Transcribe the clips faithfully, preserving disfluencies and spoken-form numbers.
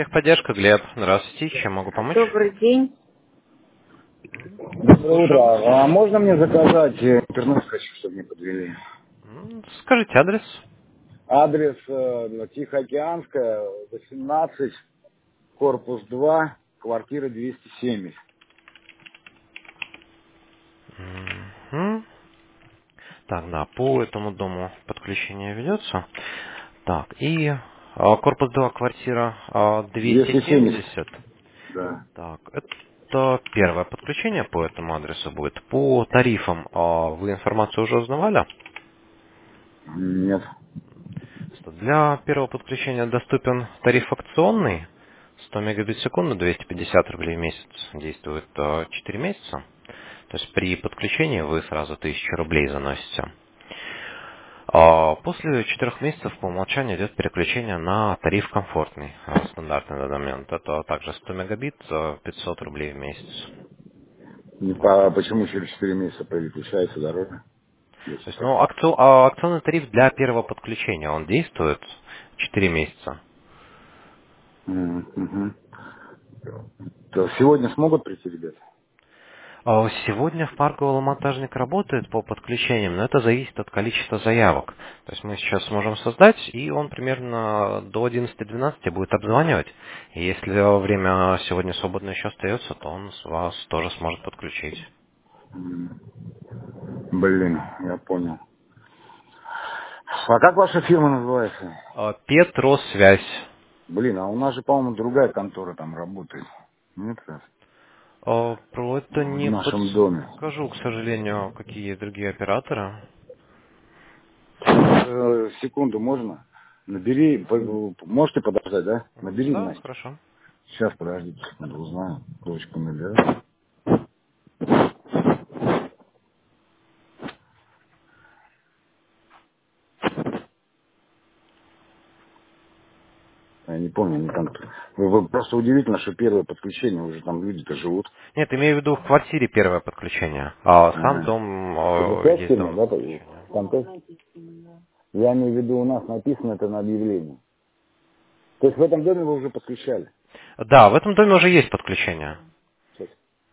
Техподдержка, Глеб. Здравствуйте. Чем могу помочь? Добрый день. Доброе Слушаю. утро. А можно мне заказать э, интернет хочу, чтобы мне подвели? М, Скажите адрес. Адрес э, Тихоокеанская, восемнадцать, корпус два, квартира двести семьдесят. Мгм. Так, да, по этому дому подключение ведется. Так, и а, корпус два, квартира а, двести двести семьдесят. семьдесят. Да. Так, это первое подключение по этому адресу будет. По тарифам а, вы информацию уже узнавали? Нет. Что Для первого подключения доступен тариф акционный. сто мегабит в секунду, двести пятьдесят рублей в месяц. Действует а, четыре месяца. То есть при подключении вы сразу тысячу рублей заносите. А после четырех месяцев по умолчанию идет переключение на тариф комфортный, а, стандартный на данный момент. Это также сто мегабит, а, пятьсот рублей в месяц. Не по- почему через четыре месяца переключается дорога? То Если есть, так. ну, акци- а, акционный тариф для первого подключения, он действует четыре месяца. М, мгм. То сегодня смогут прийти ребята? А Сегодня в парковый монтажник работает по подключениям, но это зависит от количества заявок. То есть мы сейчас сможем создать, и он примерно до одиннадцати-двенадцати будет обзванивать. И если время сегодня свободно еще остается, то он с вас тоже сможет подключить. М, Блин, я понял. А как ваша фирма называется? А, Петросвязь. Блин, а у нас же, по-моему, другая контора там работает. Нет, раз? А, Про это В не нашем доме. подскажу, к сожалению, какие есть другие операторы. Э, секунду, можно? Набери, по- можете подождать, да? Мгм. Набери, Да, Настя. хорошо. Сейчас, подождите, секунду, узнаю. Дочку набираю. Я не помню, они там... Вы- вы- просто удивительно, что первое подключение, уже там люди-то живут. Нет, имею в виду в квартире первое подключение, а сам Ага. дом, Это э, твоя есть фирма, дом да? подключения. Там тоже? Я имею в виду, у нас написано это на объявлении. То есть в этом доме вы уже подключали? Да, в этом доме уже есть подключение. Сейчас.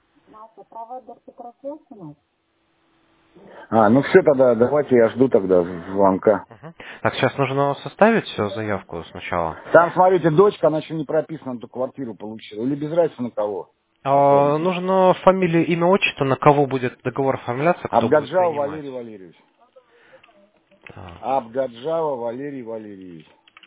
А, ну все тогда, давайте я жду тогда звонка. Мгм. Так, сейчас нужно составить э, заявку сначала. Там, смотрите, дочка, она еще не прописана, эту квартиру получила. Или без разницы на кого А, оформить. нужно фамилию, имя, отчество, на кого будет договор оформляться, кто будет Абгаджава принимать. Валерий Валерьевич. Так, Абгаджава Валерий Валерьевич.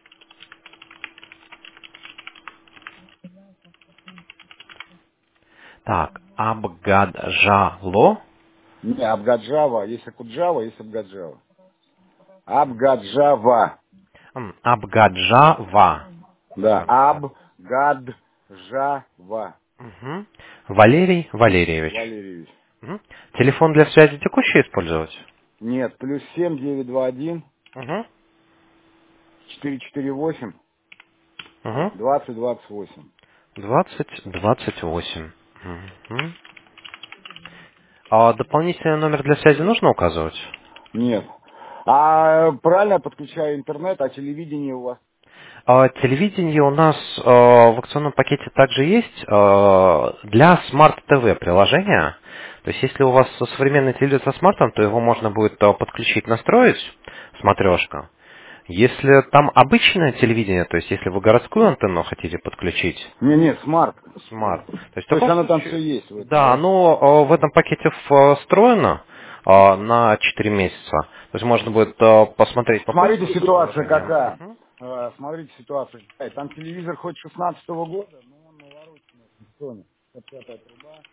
Так, Абгаджало. Не, Абгаджава, есть Акуджава, есть Абгаджава. Абгаджава. М, Абгаджава. Да, Все написали. Абгаджава Мгм. Валерий Валерьевич. Валерьевич. Мгм. Телефон для связи текущий использовать? Нет, плюс семь девять два один Угу. четыре четыре восемь Угу. двадцать двадцать восемь. двадцать двадцать восемь. Мгм. А дополнительный номер для связи нужно указывать? Нет. А правильно я подключаю интернет, а телевидение у вас? А, Телевидение у нас э, в акционном пакете также есть э, для смарт-ТВ приложения. То есть если у вас современный телевизор со смартом, то его можно будет э, подключить, настроить, смотрешка. Если там обычное телевидение, то есть если вы городскую антенну хотите подключить, Не, нет, смарт. смарт, то есть в То есть таком оно там все случае, есть в этом, да, да? оно э, в этом пакете в- встроено э, на четыре месяца. То есть можно будет э, посмотреть, Смотрите, попользоваться ситуация приложением. какая. Мгм. Э, Смотрите, ситуация какая. Там телевизор хоть шестнадцатого года, но он навороченный, Sony. Это пятая труба.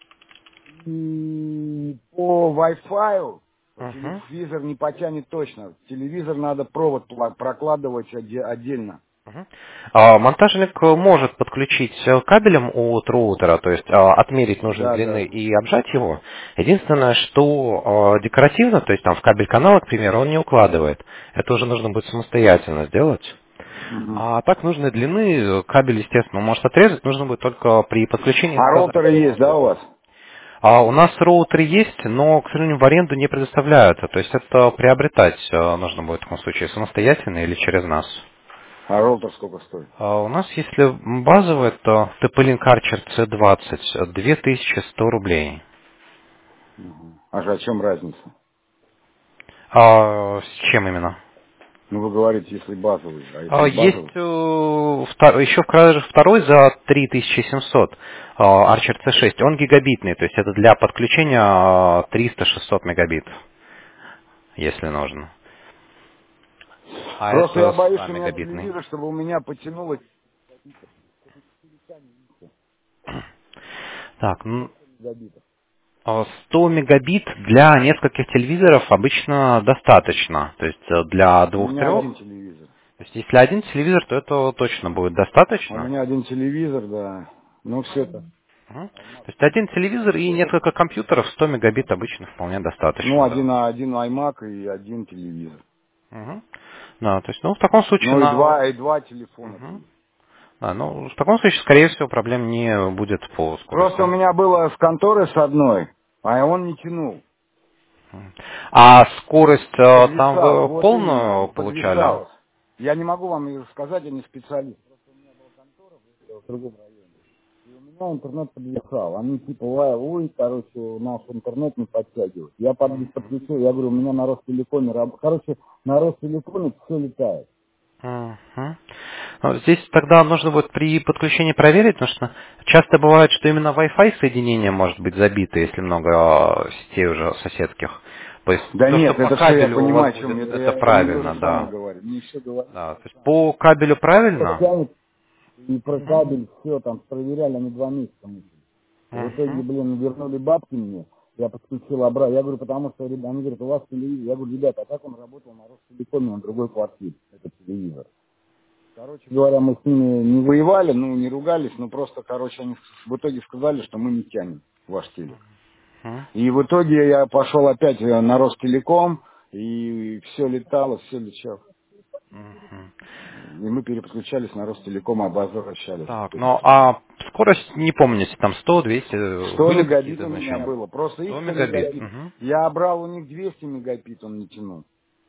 И по Wi-Fi Мгм. телевизор не потянет точно. Телевизор надо провод пла- прокладывать оде- отдельно. Мгм. А, Монтажник э, может подключить э, кабелем от роутера, то есть а, отмерить нужной Да, длины да. и обжать его. Единственное, что э, декоративно, то есть там в кабель канала, к примеру, он не укладывает. Это уже нужно будет самостоятельно сделать. Мгм. А так нужной длины э, кабель, естественно, может отрезать, нужно будет только при подключении А показать роутеры его есть, да, у отвод. вас? А у нас роутеры есть, но, к сожалению, в аренду не предоставляются. То есть это приобретать э, нужно будет в таком случае самостоятельно или через нас. А роутер сколько стоит? А у нас, если базовый, то ти пи-Link Archer си двадцать, две тысячи сто рублей. Мгм. А же о чем разница? А с чем именно? Ну, вы говорите, если базовый, а А, если есть базовый? э, втор- еще в продаже второй за три тысячи семьсот, а, Archer си шесть. Он гигабитный, то есть это для подключения а, триста-шестьсот мегабит, если нужно. А Просто я это боюсь, ста что у меня мегабитный. телевизор, чтобы у меня потянуло Так, м, гигабитов. а, сто мегабит для нескольких телевизоров обычно достаточно. То есть э, для У меня двух-трех. один телевизор. То есть если один телевизор, то это точно будет У достаточно. меня один телевизор, да. Ну, все это. Мгм. То есть один телевизор и несколько компьютеров, сто мегабит обычно вполне Ну, достаточно, да. один, один iMac и один телевизор. Мгм. Да, то есть, ну, в таком случае Ну, и на... два, и два телефона Мгм. плюс. Да, ну, в таком случае, скорее всего, проблем не будет по Просто у скорости. меня было с конторы с одной, а он не тянул. Мгм. А скорость э, там Подвисал, вы вот именно, полную получали? подвисал. Я не могу вам ее сказать, я не специалист. Просто у меня была контора в другом районе. И у меня интернет подвисал. Они типа, ой, ой, короче, наш интернет не подтягивает. Я под- подключил, я говорю, у меня на Ростелекоме, раб- короче, на Ростелекоме все летает. Мгм. Ну, здесь тогда нужно будет при подключении проверить, потому что часто бывает, что именно Wi-Fi соединение может быть забито, если много э, сетей уже соседских. То есть Да то, что нет, по это все я кабелю у вас понимаю, о чем. будет, Это, это я, это мне то правильно, же самое да. говорит. Мне все говорит то Да, же то есть самое. по кабелю Вот правильно. тянет, и про Мгм. кабель все, там проверяли, они два месяца мучились. В итоге, Мгм. блин, вернули бабки мне, я подключил обратно. Я говорю, потому что ребята, они говорят, у вас телевизор. Я говорю, ребята, а как он работал на Ростелекоме на другой квартире, этот телевизор? Короче говоря, мы с ними не воевали, ну, не ругались, ну, просто, короче, они в итоге сказали, что мы не тянем ваш телек. Мгм. И в итоге я пошел опять э, на Ростелеком, и все летало, все летело. Мгм. И мы переподключались на Ростелеком, а возвращались Так, теперь ну к ним. а скорость не помните, там сто, двести, сто были мегабит какие-то у меня значения? было. Просто их сто сто мегабит. мегабит. Мгм. Я брал у них двести мегабит, он не тянул.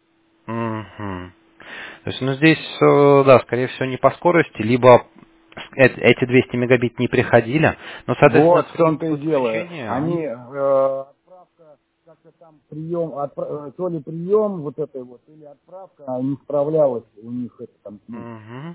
Мгм. То есть, ну здесь, э, да, скорее всего, не по скорости, либо э- эти двести мегабит не приходили, но, соответственно, Вот в при том-то и дело. подключении... Они, э, отправка, как-то там прием, отпра- э, то ли прием вот этой вот, или отправка, а не справлялась у них это там. Ну, Мгм.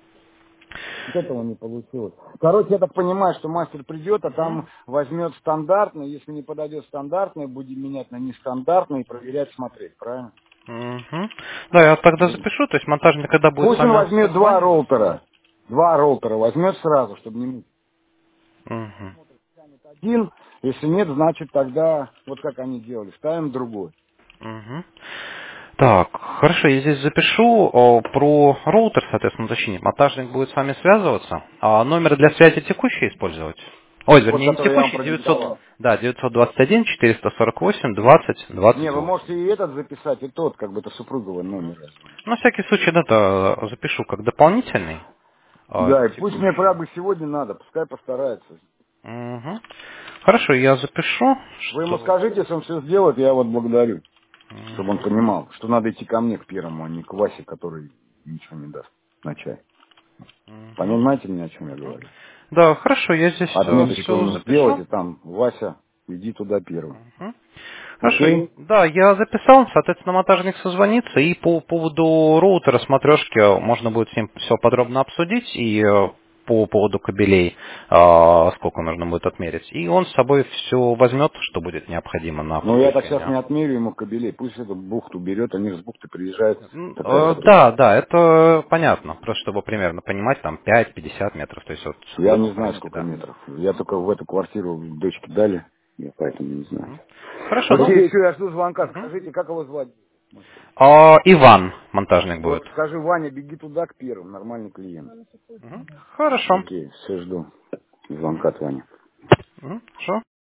вот этого не получилось. Короче, я так понимаю, что мастер придет, а Мгм. там возьмет стандартный, если не подойдет стандартный, будем менять на нестандартный и проверять, смотреть, правильно? Мгм. Да, я тогда запишу, то есть монтажник когда будет с Пусть он вами возьмет два созваниваться. роутера. Два роутера возьмет сразу, чтобы не мучить. Мгм. Один, если нет, значит тогда, вот как они делали, ставим другой. Мгм. Так, хорошо, я здесь запишу о, про роутер, соответственно, уточнение. Монтажник будет с вами связываться. А номер для связи текущий использовать? Ой, Вот вернее, не который я вам текущий, девятьсот, продиктовал. да, девятьсот двадцать один четыреста сорок восемь двадцать Не, двадцать вы восемь. можете и этот записать, и тот, как бы это супруговый номер. На всякий случай, да, то запишу как дополнительный, а, Да, и пусть мне, текущий. правда, сегодня надо, пускай постарается. Мгм. Хорошо, я запишу, Вы ему что... скажите, если он все сделает, я вот благодарю. Чтобы он Мгм. понимал, что надо идти ко мне, к первому, а не к Васе, который ничего не даст на чай. Мгм. Понимаете меня, о чем я Мгм. говорю? Да, хорошо, я здесь Отметочку все ему запишу. сделайте там, Вася, иди туда первым. Мгм. Хорошо, и- Окей? да, я записал, соответственно, монтажник созвонится, и по поводу роутера, смотрешки, можно будет с ним все подробно обсудить, и э, по поводу кабелей, э, сколько нужно будет отмерить. И он с собой все возьмет, что будет необходимо на Ну, я так сейчас не подключение. отмерю ему кабелей. Пусть эту бухту берет, они же с бухты приезжают. М, Такая э, же. Да, да, это понятно, просто чтобы примерно понимать, там пять-пятьдесят метров, то есть вот в Я не этом знаю, формате, сколько да. метров. Я только в эту квартиру дочке дали. Я поэтому не знаю. Мгм. Хорошо, ну, Окей, все, я жду звонка. мгм. Скажите, как его звать? А, Иван, монтажник будет. Вот, скажи, Ваня, беги туда к первым, нормальный клиент. Мгм. Хорошо. Окей, все жду звонка от Вани. Мгм. Хорошо.